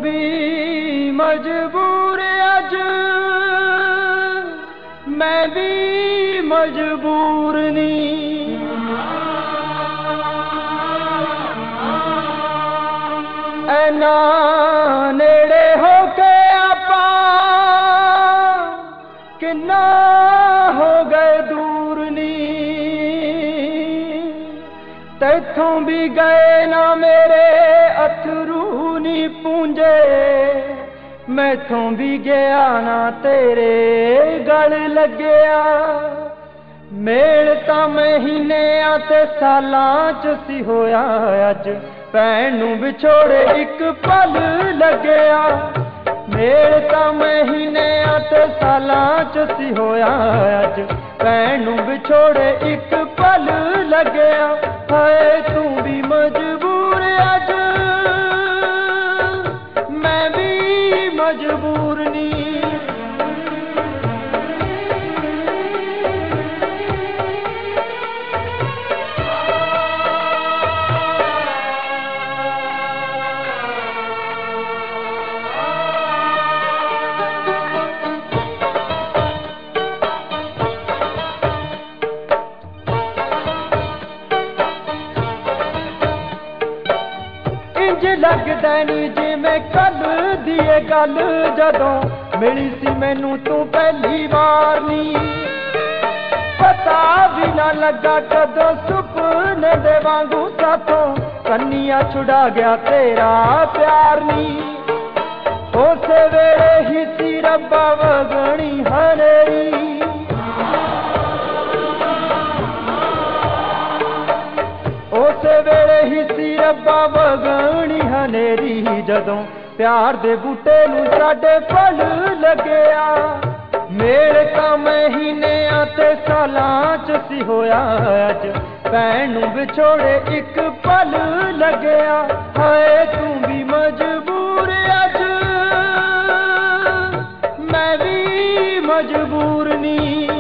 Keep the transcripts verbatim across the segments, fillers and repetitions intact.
भी मजबूर अज मैं भी मजबूर नी ऐना नेड़े हो के आपा किन्ना हो गए दूर नी तैथों भी गए ना मेरे अथरू नी पूंजे मैथों भी गया ना तेरे गल लगया मेल तां महीने ते सालां च सी होया अज भैन नूं विछोड़े एक पल लगया मेल तां महीने ते सालां च सी होया अज भैन नूं विछोड़े एक पल लगया हाय तू भी मजबूर अज मैं भी मजबूर नी लगदा नी जिवें कल दी गल जदों मिली सी मैनू तू पहली बार नी पता भी ना लगा कदों सुपने दे वांगू साथों कन्निया छुड़ा गया तेरा प्यार नी उस वेले ही सी रब्बा वगणी हनेरी उस वेले ही सी रब्बा वगणी हनेरी जदों प्यार दे बूटे नूं साडे फल लगया मेल तां महीने ते सालां च सी होया अज भैन नूं विछोड़े एक पल लगया हाय तू भी मजबूर अज मैं भी मजबूर नी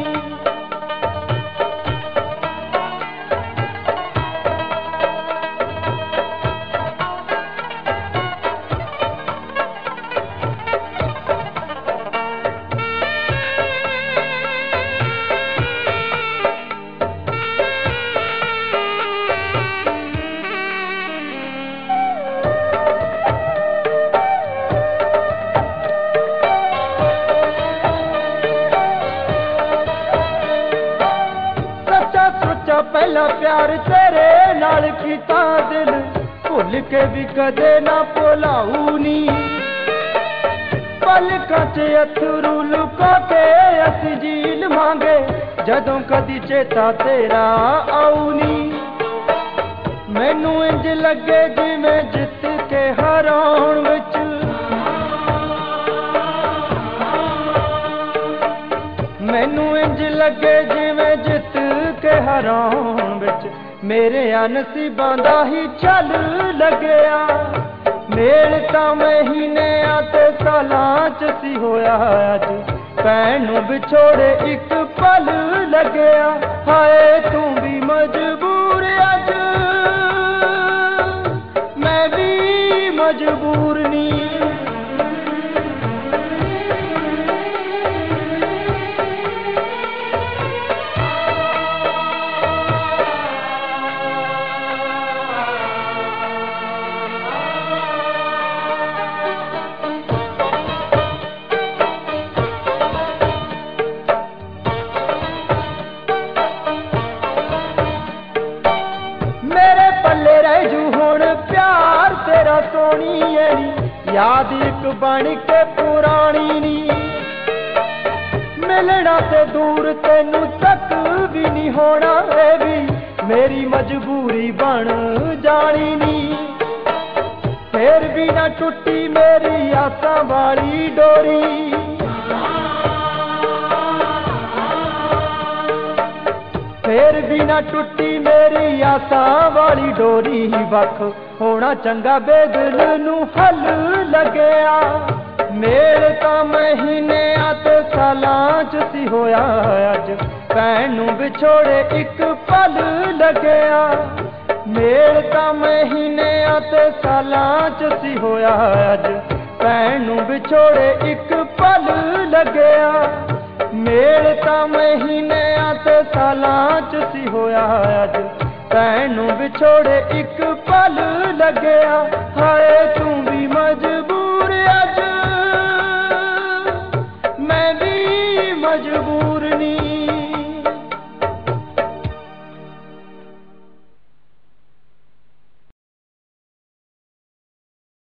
पहला प्यार तेरे नाल कीता दिल भुल के भी कदे ना भुलाऊ नी पलकां च अथरू लुका के असी झील मांगे जदों कदी चेता तेरा आऊ नी मैनू इंज लगे जिवें जित के हराउण विच मैनू इंज लगे जिवें जित के हराउण विच मेरे नसीबां दा ही चल लगया मेल तां महीने ते सालां च सी होया अज भैन नूं विछोड़े एक पल लगया हाय तू भी मजबूर अज मैं भी मजबूर नी याद एक बन के पुरानी नी मिलना ते दूर तेनू तक भी नहीं होना है भी मेरी मजबूरी बन जानी नी फिर भी ना टुटी मेरी आसां वाली डोरी फिर भी ना टुटी मेरी आसां वाली डोरी वख होना चंगा बेदल नूं हल लगया मेल तां महीने ते सालां च सी होया अज भैन नूं विछोड़े एक पल लगया मेल तां महीने ते सालां च सी होया अज ਭੈਣ ਨੂੰ ਵਿਛੋੜੇ ਇੱਕ ਪਲ ਲੱਗਿਆ। ਮੇਲ ਤਾਂ ਮਹੀਨਿਆਂ ਤੇ ਸਾਲਾਂ ਚ ਸੀ ਹੋਇਆ, ਅੱਜ ਭੈਣ ਨੂੰ ਵਿਛੋੜੇ ਇੱਕ ਪਲ ਲੱਗਿਆ। ਹਾਏ ਤੂੰ ਵੀ ਮਜਬੂਰ